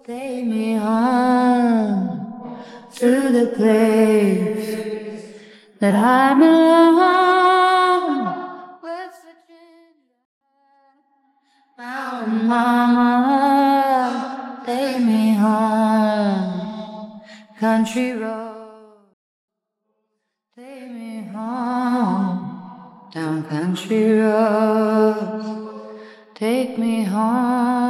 Take me home to the place that I belong. West Virginia, Mountain Mama, take me home. Country road, take me home. Down country road, take me home.